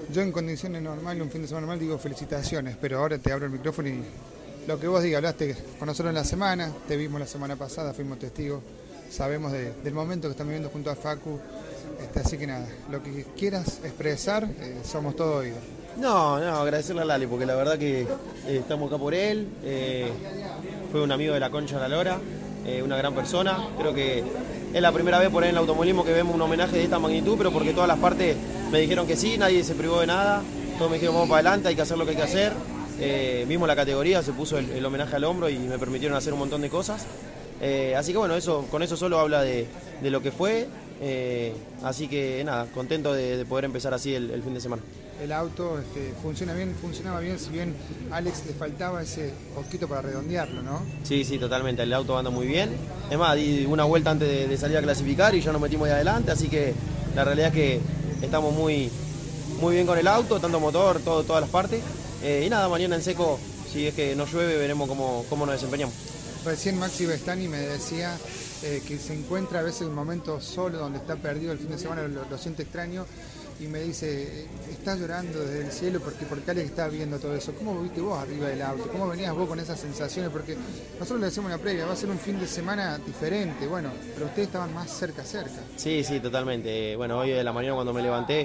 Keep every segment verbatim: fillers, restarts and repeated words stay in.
Yo en condiciones normales, un fin de semana normal, digo felicitaciones, pero ahora te abro el micrófono y lo que vos digas, hablaste con nosotros en la semana, te vimos la semana pasada, fuimos testigos, sabemos de- del momento que están viviendo junto a Facu, este, así que nada, lo que quieras expresar, eh, somos todo oídos. No, no, agradecerle a Lali, porque la verdad que eh, estamos acá por él. eh, fue un amigo de la Concha de la Lora, eh, una gran persona. Creo que es la primera vez por ahí en el automovilismo que vemos un homenaje de esta magnitud, pero porque todas las partes me dijeron que sí, nadie se privó de nada. Todos me dijeron vamos para adelante, hay que hacer lo que hay que hacer. Eh, mismo la categoría se puso el, el homenaje al hombro y me permitieron hacer un montón de cosas. Eh, así que bueno, eso, con eso solo habla de, de lo que fue. eh, así que nada, contento de, de poder empezar así el, el fin de semana. El auto este, funciona bien, funcionaba bien, si bien a Alex le faltaba ese poquito para redondearlo, ¿no? Sí, sí, totalmente. El auto anda muy bien. Es más, di una vuelta antes de, de salir a clasificar y ya nos metimos ahí adelante. Así que la realidad es que estamos muy, muy bien con el auto, tanto motor, todo, todas las partes. Eh, y nada, mañana en seco, si es que no llueve, veremos cómo, cómo nos desempeñamos. Recién Maxi Bestani me decía eh, que se encuentra a veces en un momento solo, donde está perdido el fin de semana, lo, lo siente extraño, y me dice, está llorando desde el cielo porque, porque Alex está viendo todo eso. ¿Cómo viste vos arriba del auto? ¿Cómo venías vos con esas sensaciones? Porque nosotros le decimos una previa, va a ser un fin de semana diferente, bueno, pero ustedes estaban más cerca, cerca. Sí, sí, totalmente. Eh, Bueno, hoy de la mañana cuando me levanté,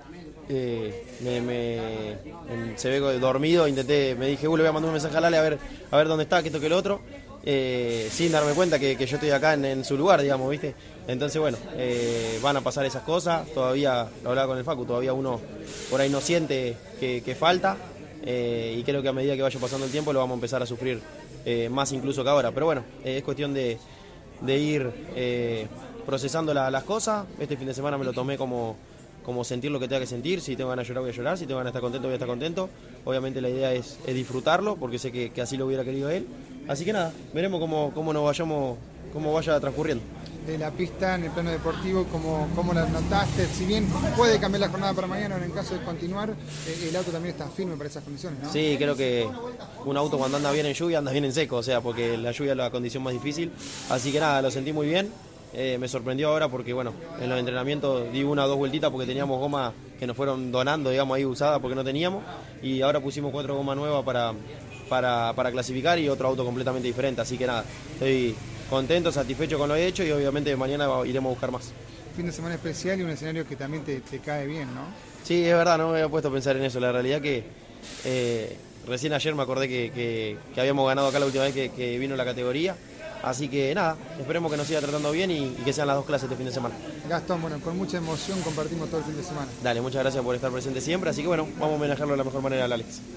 eh, me, me- em, se ve dormido, intenté, me dije, uh, le voy a mandar un mensaje a Lale a ver, a ver dónde está, que esto que lo otro, eh, sin darme cuenta que, que yo estoy acá en, en su lugar, digamos, ¿viste? Entonces, bueno, eh, van a pasar esas cosas, todavía, lo hablaba con el Facu, todavía uno por ahí no siente que, que falta, eh, y creo que a medida que vaya pasando el tiempo lo vamos a empezar a sufrir eh, más incluso que ahora, pero bueno, eh, es cuestión de, de ir eh, procesando la- las cosas. Este fin de semana me lo tomé como como sentir lo que tenga que sentir. Si tengo ganas de llorar, voy a llorar. Si tengo ganas de estar contento, voy a estar contento. Obviamente la idea es, es disfrutarlo, porque sé que, que así lo hubiera querido él. Así que nada, veremos cómo, cómo nos vayamos, cómo vaya transcurriendo. De la pista en el plano deportivo, ¿cómo, cómo la notaste? Si bien puede cambiar la jornada para mañana, en el caso de continuar, eh, el auto también está firme para esas condiciones, ¿no? Sí, creo que un auto cuando anda bien en lluvia, anda bien en seco, o sea, porque la lluvia es la condición más difícil. Así que nada, lo sentí muy bien. Eh, me sorprendió ahora porque, bueno, en los entrenamientos di una o dos vueltitas porque teníamos gomas que nos fueron donando, digamos, ahí usadas porque no teníamos. Y ahora pusimos cuatro gomas nuevas para, para, para clasificar y otro auto completamente diferente. Así que nada, estoy contento, satisfecho con lo hecho y obviamente mañana iremos a buscar más. Fin de semana especial y un escenario que también te, te cae bien, ¿no? Sí, es verdad, no me había puesto a pensar en eso. La realidad que eh, recién ayer me acordé que, que- que habíamos ganado acá la última vez que, que vino la categoría. Así que nada, esperemos que nos siga tratando bien y, y que sean las dos clases de fin de semana. Gastón, bueno, con mucha emoción compartimos todo el fin de semana. Dale, muchas gracias por estar presente siempre. Así que bueno, vamos a homenajearlo de la mejor manera al Alex.